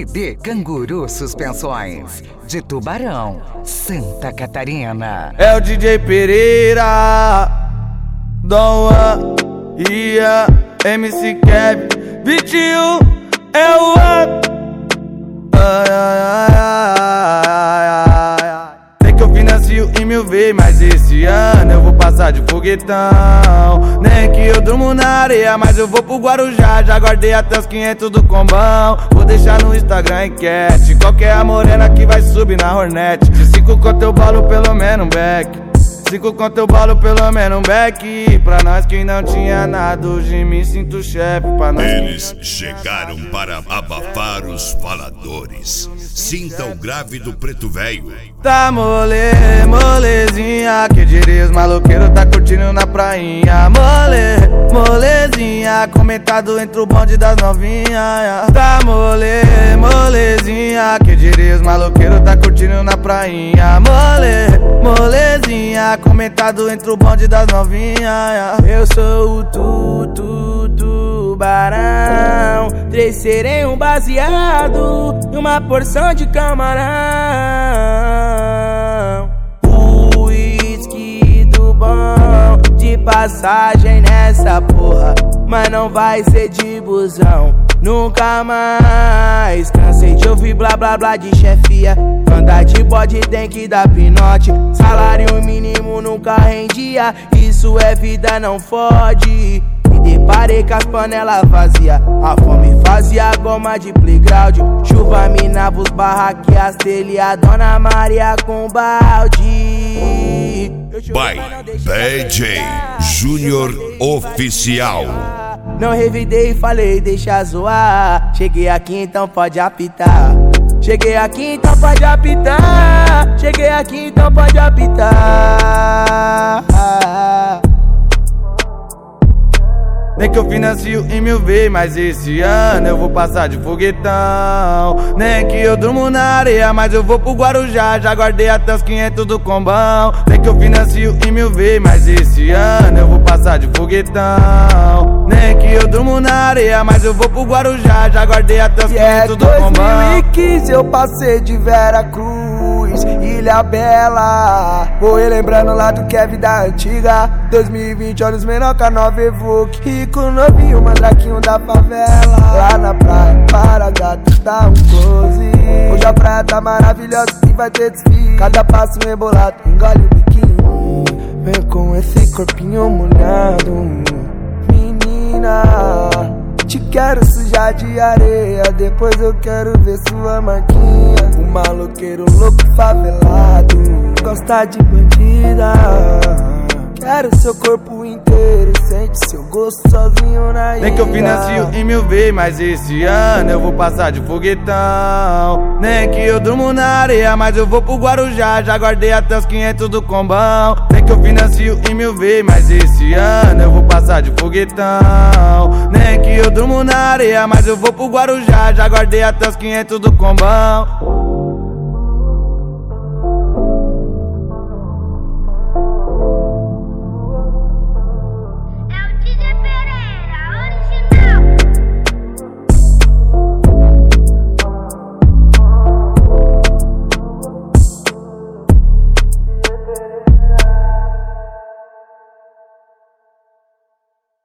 CD Canguru Suspensões, de Tubarão, Santa Catarina. É o DJ Pereira, Dom Juan, Ian, MC Kevin, 21 é o up. Sei que eu financio em 1000 vezes, mas esse ano eu vou passar de foguetão. Nem que eu durmo na areia, mas eu vou pro Guarujá. Já guardei até os 500 do combão. Vou deixar no Instagram enquete: qual que é a morena que vai subir na Hornet? De 5 conto eu bolo pelo menos um back. 5 conto eu bolo pelo menos um back. Pra nós que não tinha nada, hoje me sinto chefe. Eles chegaram para abafar os faladores. Sinta o grave do preto velho. Tá molezinha, que diria os maloqueiros tá curtindo na prainha. Molezinha, comentado entre o bonde das novinhas. Tá molezinha, que diria os maloqueiros tá curtindo na prainha. Molezinha, comentado entre o bonde das novinhas. Eu sou o tubarão, 3 sereios, um baseado e uma porção de camarão. Uísque do bom, de passagem nessa porra, mas não vai ser de busão, nunca mais. Cansei de ouvir blá blá blá de chefia. Andar de bode tem que dar pinote. Salário mínimo nunca rendia. Isso é vida, não fode. Me deparei com as panelas vazias. A fome fazia goma de playground. Chuva minava os barraques, as telhas, a Dona Maria com balde. By DJ Júnior Oficial. Não revidei e falei, deixa zoar. Cheguei aqui, então pode apitar. Cheguei aqui, então pode apitar. Cheguei aqui, então pode apitar. Nem que eu financio em 1000 vezes, mas esse ano eu vou passar de foguetão. Nem que eu durmo na areia, mas eu vou pro Guarujá. Já guardei até os 500 do combão. Nem que eu financio em 1000 vezes, mas esse ano eu vou passar de foguetão. Nem que eu durmo na areia, mas eu vou pro Guarujá. Já guardei até os 500 do combão. 2015 eu passei de Vera Cruz, Ilha Bela. Vou relembrando lá do Kevin da antiga. 2020 olhos menor que a nova Evoque. Rico novinho, mandraquinho da favela. Lá na praia, para gato, dá um close. Hoje a praia tá maravilhosa e vai ter desfile. Cada passo rebolado, engole o biquíni. Vem com esse corpinho molhado. Menina, te quero sujar de areia, depois eu quero ver sua marquinha. Um maloqueiro louco favelado, gosta de bandida. Quero seu corpo inteiro, sente seu gosto sozinho na ilha. Nem que eu financio em 1000 vezes, mas esse ano eu vou passar de foguetão. Nem que eu durmo na areia, mas eu vou pro Guarujá. Já guardei até os 500 do combão. Nem que eu financio em 1000 vezes, mas esse ano eu vou passar de foguetão. Nem que eu durmo na areia, mas eu vou pro Guarujá. Já guardei até os 500 do combão.